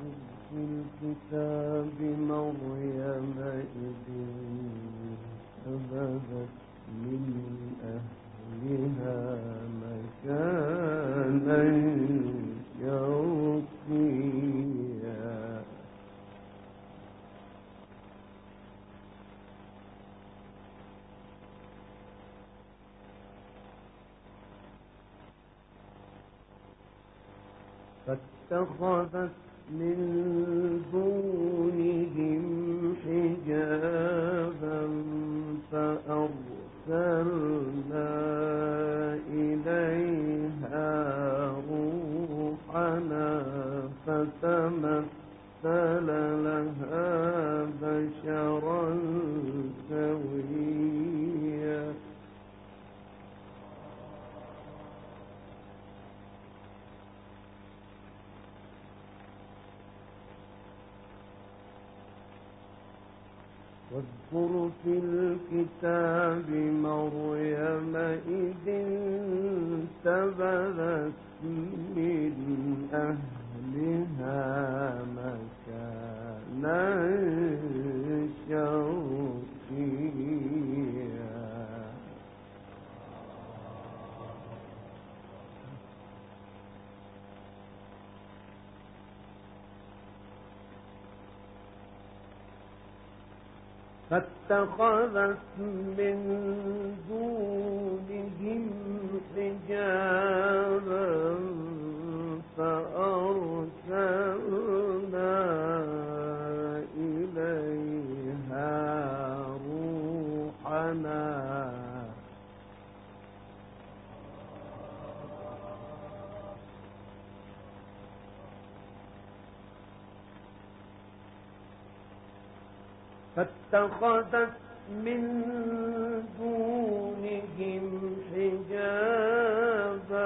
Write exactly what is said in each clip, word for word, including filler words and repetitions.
في الكتاب مريم إذ انتبذت من أهلها مكانا شرقيا فاتخذت من دونهم حجابا فأرسلنا إليها روحنا فتمثل لها بشرا سويا واذكر في الكتاب مريم إذ انتبذت من أهلها مكانا شرقيا فاتخذت من دونهم حجابا فأرسلنا إليها روحنا فاتخذت من دونهم حجابا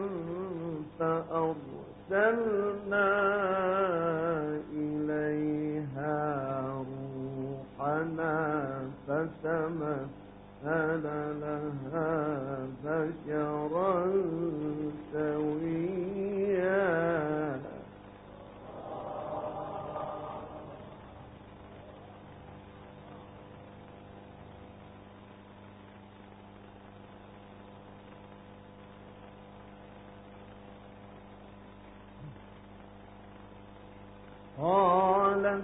فأرسلنا إليها روحنا فتمثل لها بشرا سويا قالت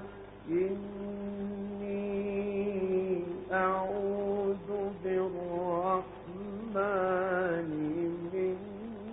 إني أعوذ بالرحمن منك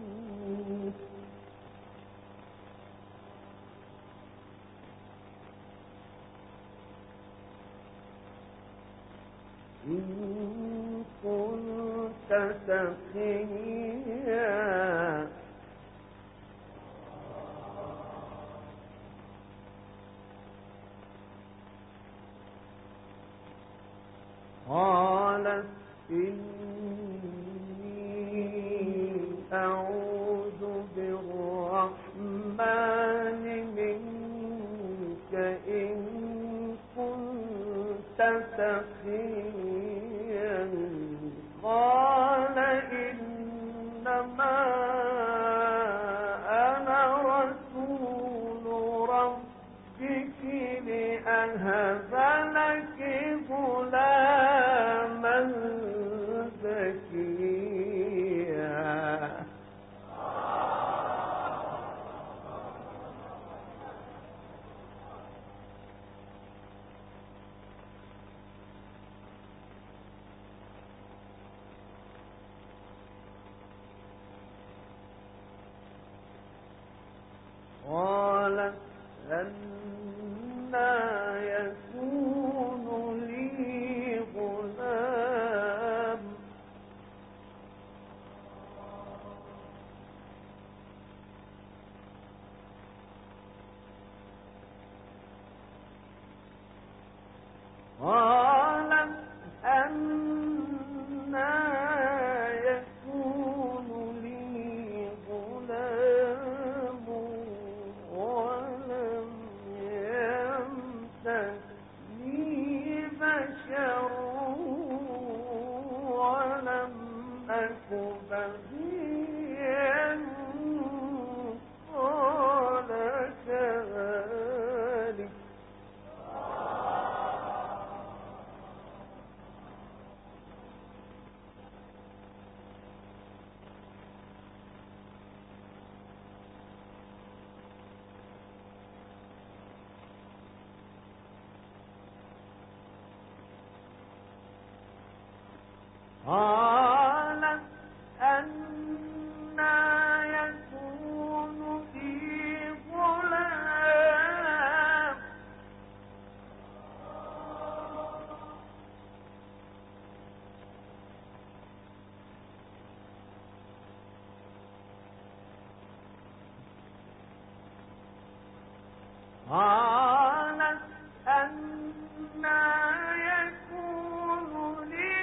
قالت أنى يكون لي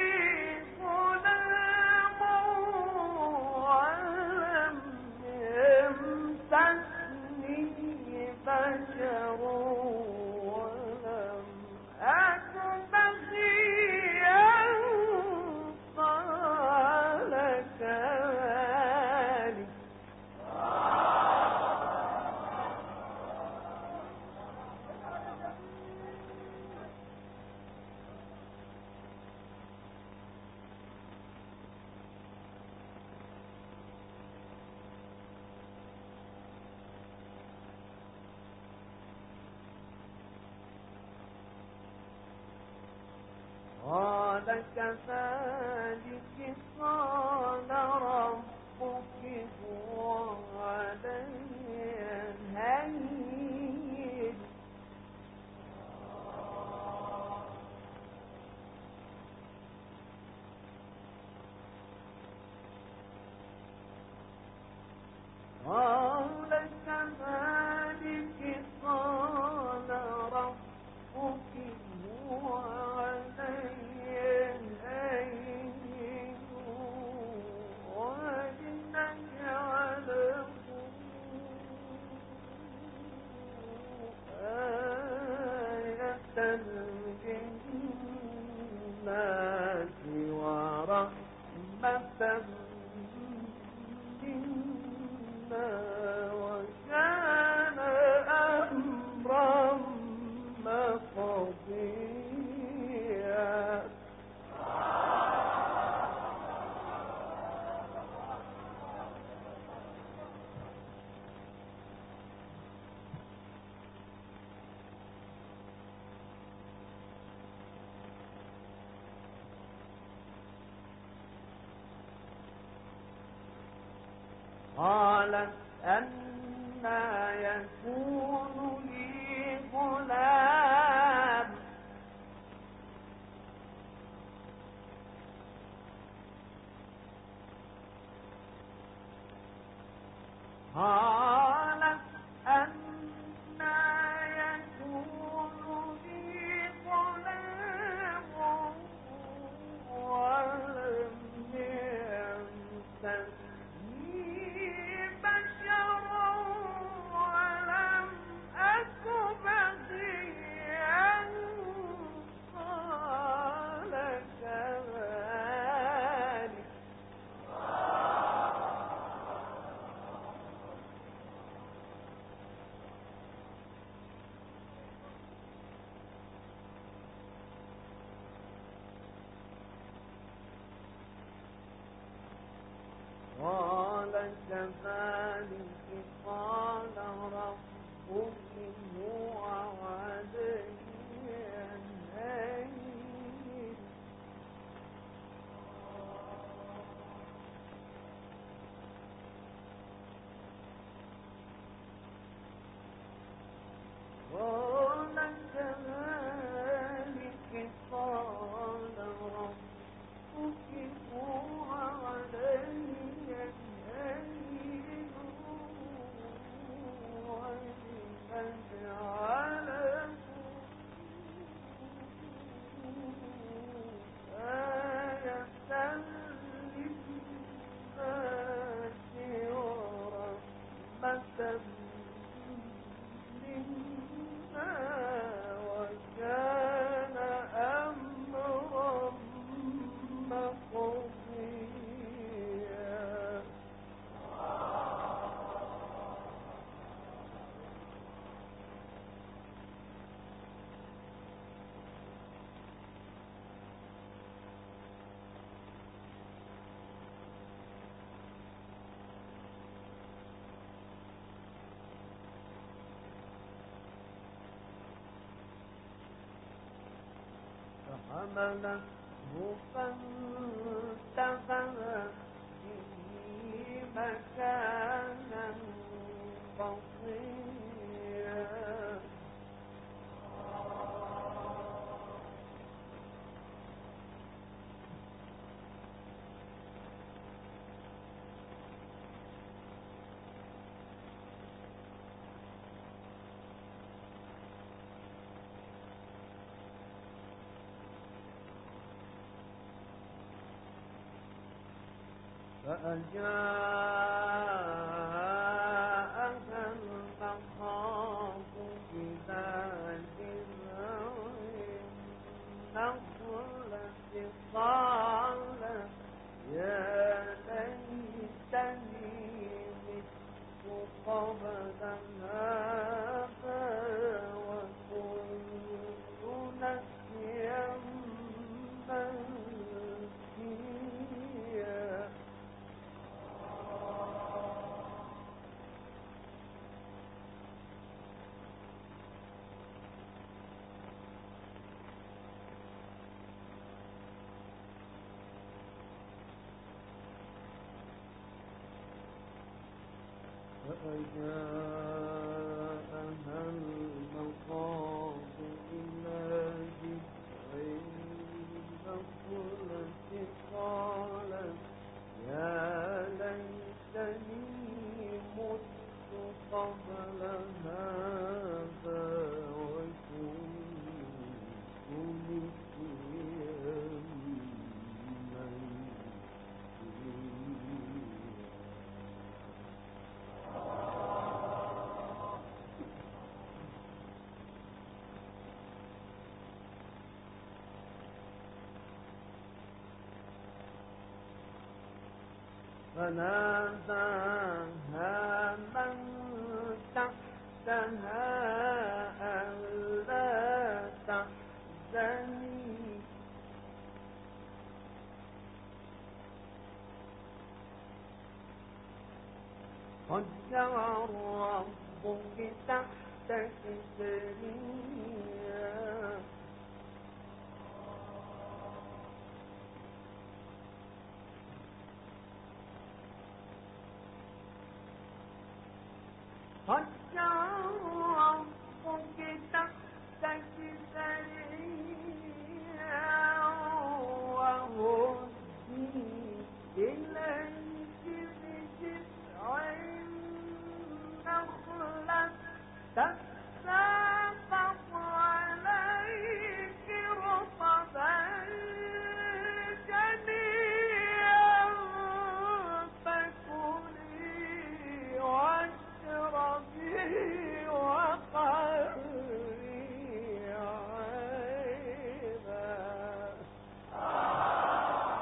غلام ولم يمسسني بشر ولم أك بغيا قال كذلك قال كذلك قال ربك هو علي هين قال كذلك قال ربك هو علي هين ولنجعله آية للناس ورحمة منا وكان أمرا مقضيا قالت أنى يكون لي غلام قالت أنى يكون لي غلام ولم يمسسني بشر ولم أك بغيا قال كذلك قال كذلك قال ربك هو علي هين قال كذلك قال ربك هو علي هين ولنجعله آية للناس ورحمة منا وكان أمرا مقضيا فحملته فانتبذت به مكانا قصيا فأجاءها المخاض إلى جذع النخلة قالت يا ليتني مت قبل هذا وكنت نسيا منسيا. فأجاءها المخاض إلى جذع النخلة قالت يا ليتني مت قبل هذا وكنت نسيا فناداها من تحتها ألا تحزني قد جعل ربك تحتك سريا. قد جعل ربك تحتك سريا وهزي إليك بجذع النخلة تساقط عليك رطبا جنيا فكلي واشربي وقري عينا.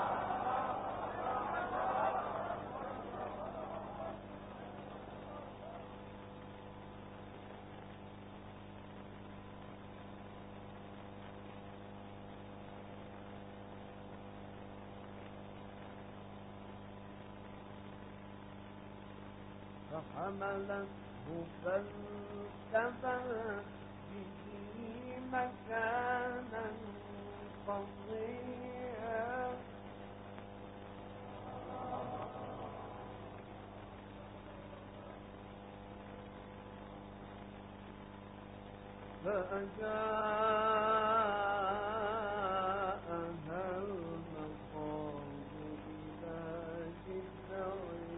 فحملته فانتبذت به مكانا قصيا. فأجاءها المخاض إلى جذع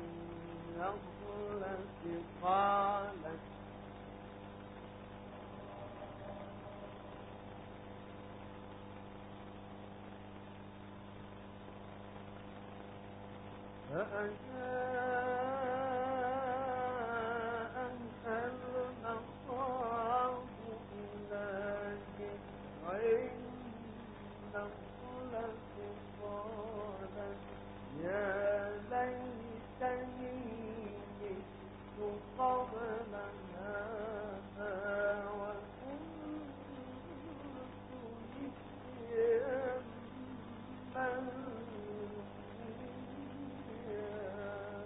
النخلة قالت فأجاءها المخاض إلى جذع النخلة قالت يا ليتني مت قبل هذا وكنت نسيا منسيا.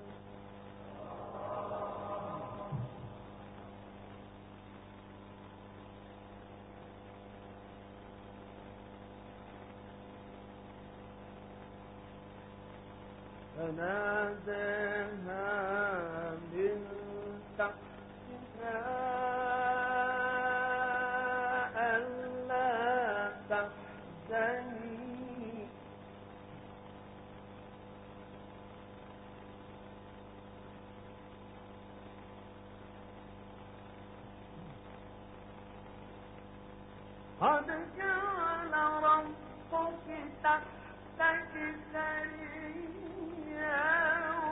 فناداها من تحتها ألا تحزني قد جعل ربك تحتك سريا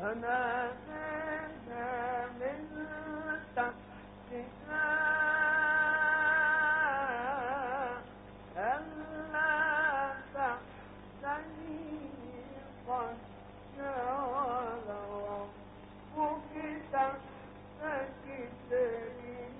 فناداها من تحتها ألا تحزني قد جعل ربك تحتك سريا.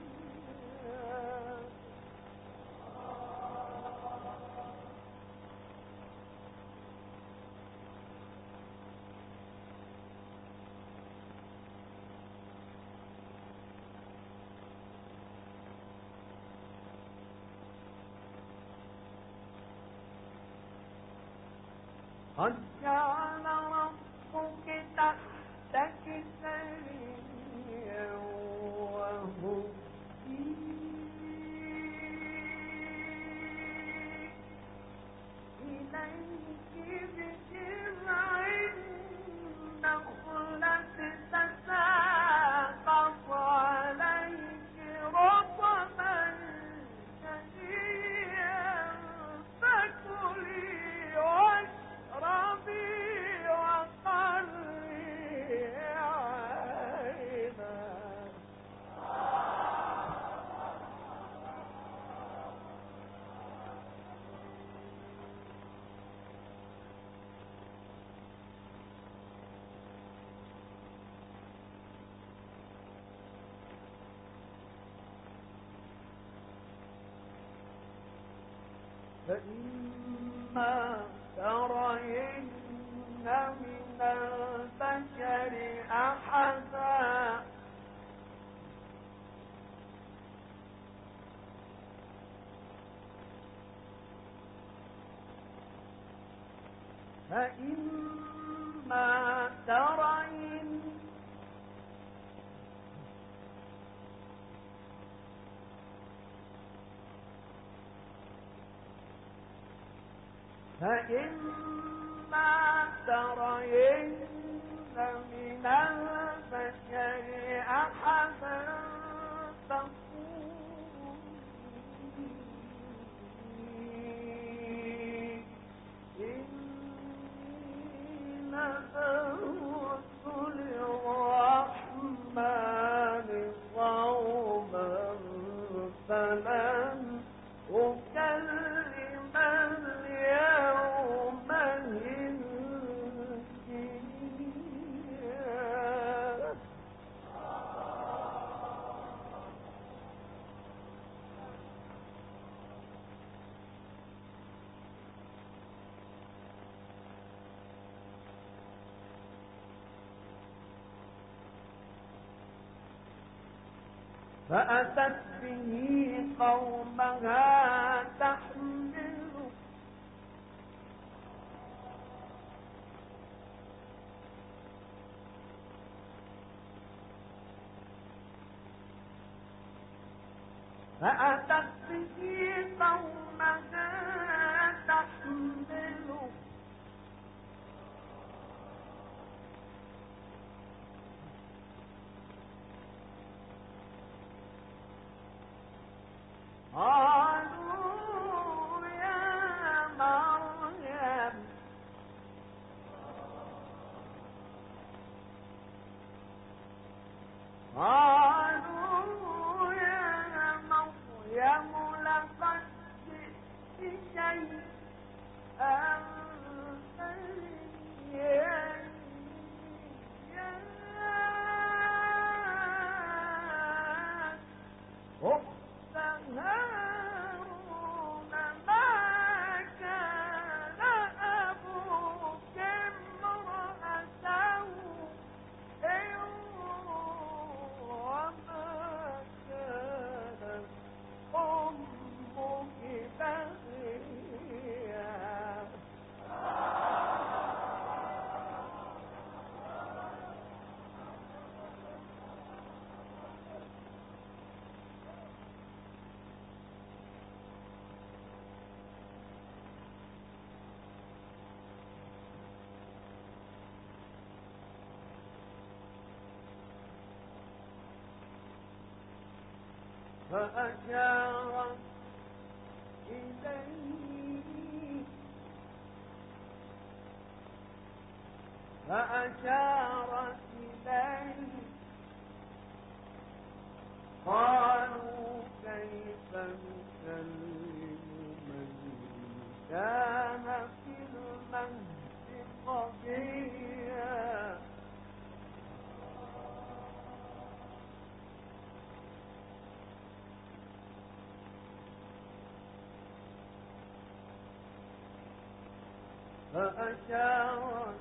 قد جعل ربك تحتك سريا وهزي إليك بجذع النخلة تساقط عليك رطبا جنيا فكلي واشربي وقري عينا. فإما ترين من البشر أحدا فإما ترين فإما ترين من البشر أحدا فقولي إني نذرت للرحمن صوما فلن أكلم اليوم إنسيا. فأتت به قومها تحمله فأتت به قومها تحمله قالوا يا مريم قالوا يا مريم لقد جئت شيئا فريا. أخت هارون ما كان أبوك امرأ سوء وما كانت أمك بغيا. فأشارت إليه فأشارت إليه قالوا كيف نكلم من كان في المهد صبيا فأشارت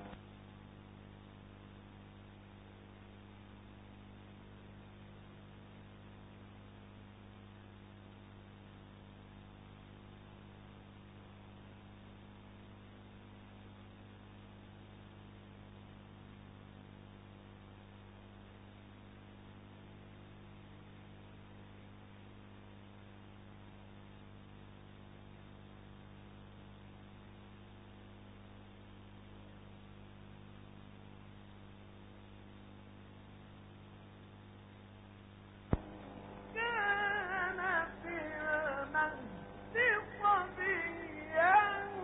كان في المهد صبيا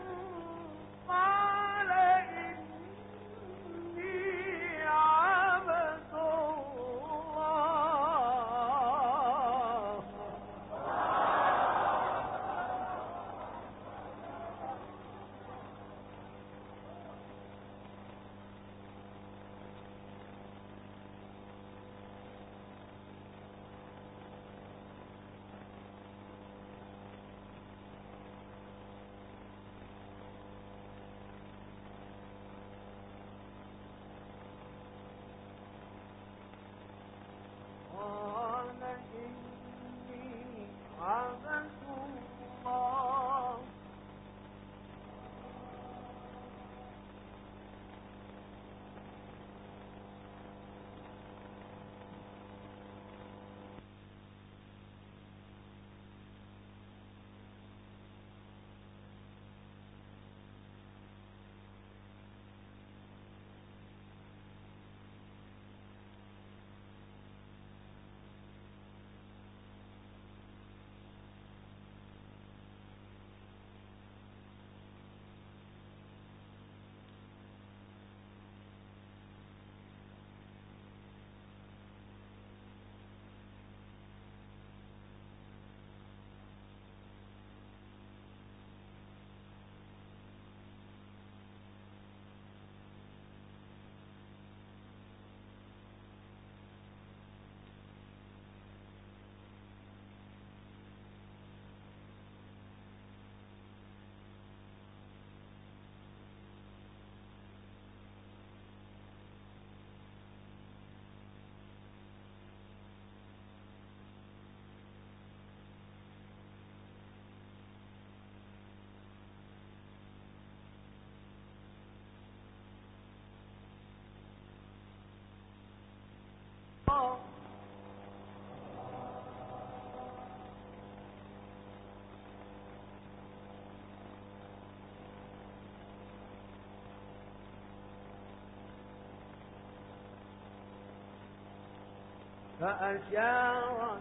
قال إني عبد الله قال إني عبد الله فأشارت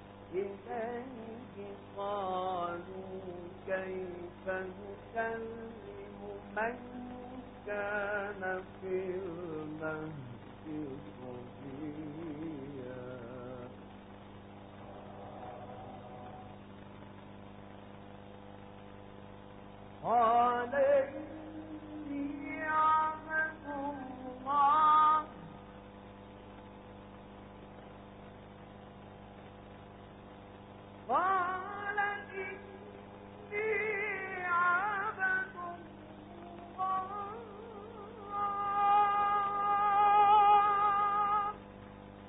إليه قالوا كيف نكلم من كان في المهد صبيا قال إني عبد الله قال إني عبد الله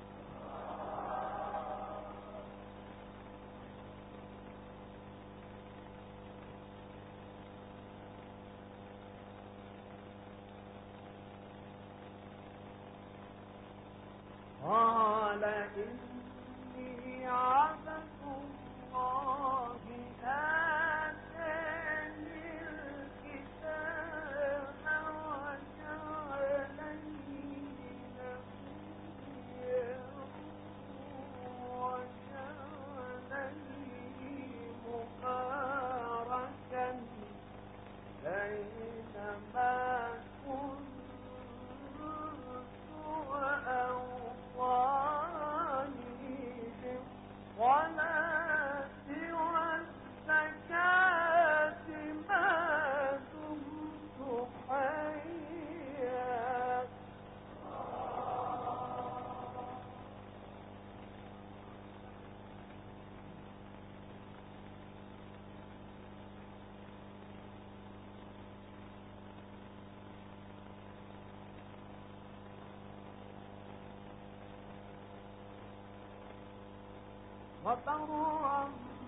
وبرا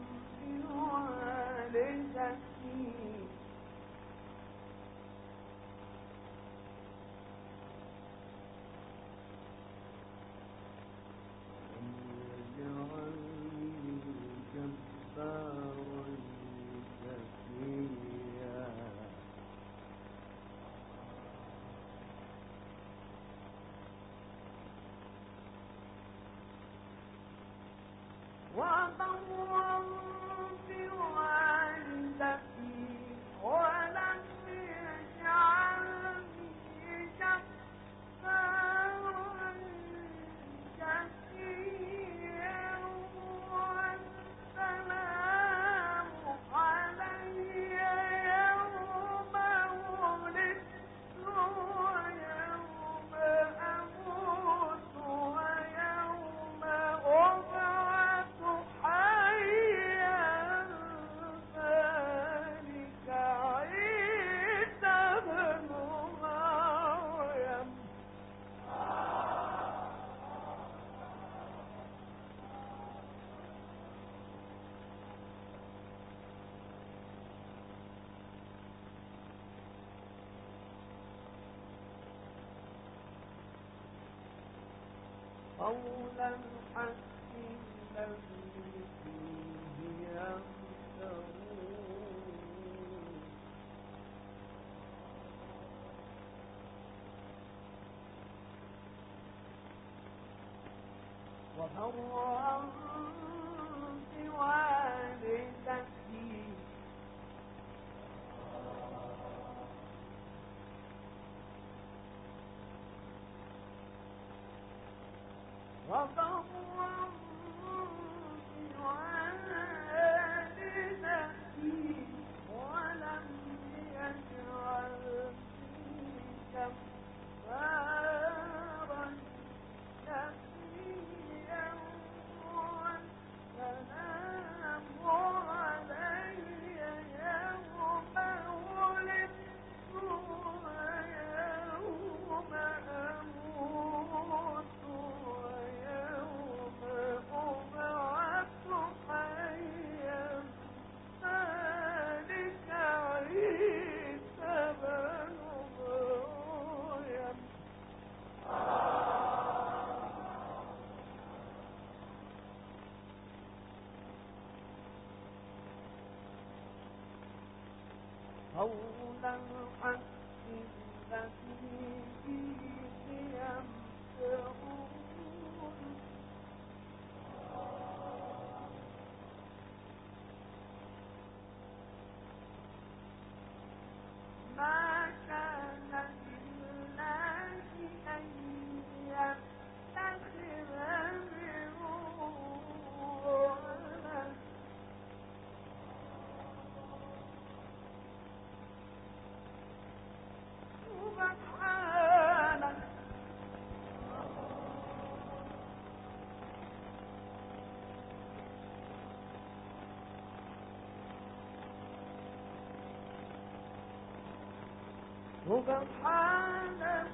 بوالدتي وبرا بوالدتي ولم يجعلني جبارا شقيا والسلام علي يوم ولدت ويوم أموت ويوم أبعث حيا ذلك عيسى ابن مريم قول الحق الذي فيه يمترون وبرا بوالدتي وبرا بوالدتي ولم يجعلني جبارا شقيا والسلام علي يوم ولدت ويوم أموت ويوم أبعث حيا ذلك عيسى ابن مريم قول الحق الذي فيه يمترون ما كان لله أن يتخذ من ولد سبحانه سبحانه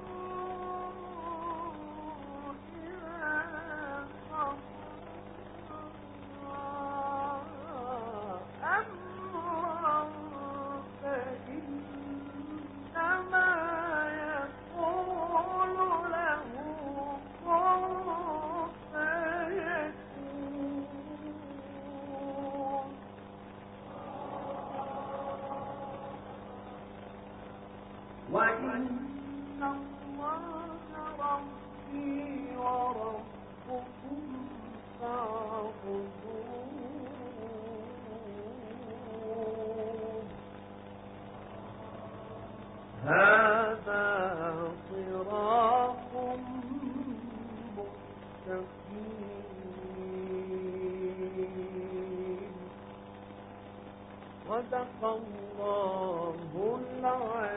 إذا قضى أمرا فإنما يقول له كن فيكون وإن الله ربي وربكم فاعبدوه هذا صراط مستقيم صدق الله العظيم.